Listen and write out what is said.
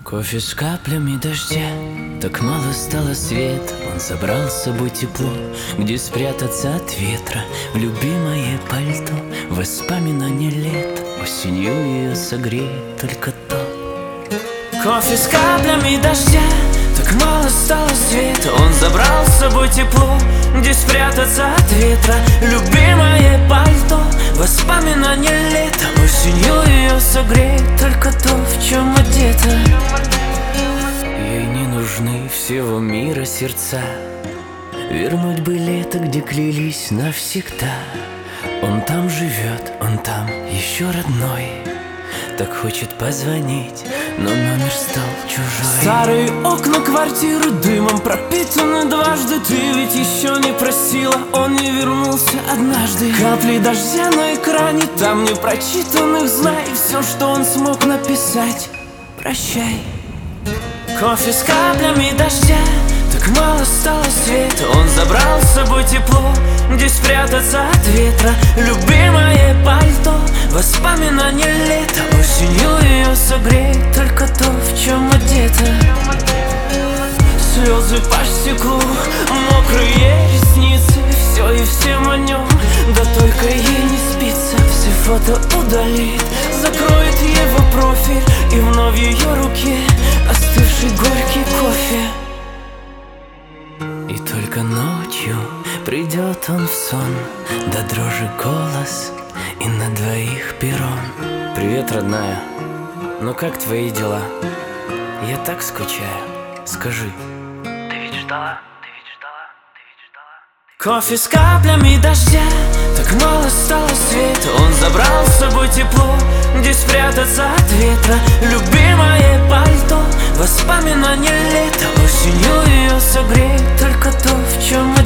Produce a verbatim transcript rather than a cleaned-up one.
Кофе с каплями дождя, так мало стало света. Он забрал с собой тепло, где спрятаться от ветра. В любимое пальто, воспоминания лет. Осенью ее согреет только то. Кофе с каплями дождя, так мало стало света. Он забрал с собой тепло, где спрятаться от ветра. Любимое пальто, воспоминания лета. Осенью ее согреет только то, в чем одета. Ей не нужны всего мира сердца. Вернуть бы лето, где клялись навсегда. Он там живет, он там еще родной. Так хочет позвонить, но номер стал чужой. Старые окна квартиры дымом пропитаны дважды. Ты ведь еще не просила, он не вернулся однажды. Капли дождя на экране, там не прочитанных знай. Все, что он смог написать, прощай. Кофе с каплями дождя, так мало стало света. Он забрал с собой тепло, где спрятаться от ветра. Любимое пальто, воспоминания лета. Осенью ее согреет только то, в чем одета. Слезы по стеклу, мокрые ресницы. Все и всем о нем, да только ей не спится. Все фото удалит, закроет его профиль. И вновь в ее руке остывший горький кофе. И только ночью придет он в сон, да дрожи голос, и на двоих перрон. Привет, родная, ну как твои дела? Я так скучаю, скажи. Ты ведь ждала, ты ведь ждала, ты ведь ждала. Кофе с каплями дождя, так мало стало света. Он забрал с собой тепло, где спрятаться от ветра. Любимое пальто, воспоминания лета. Осенью ее согреет только то, в чем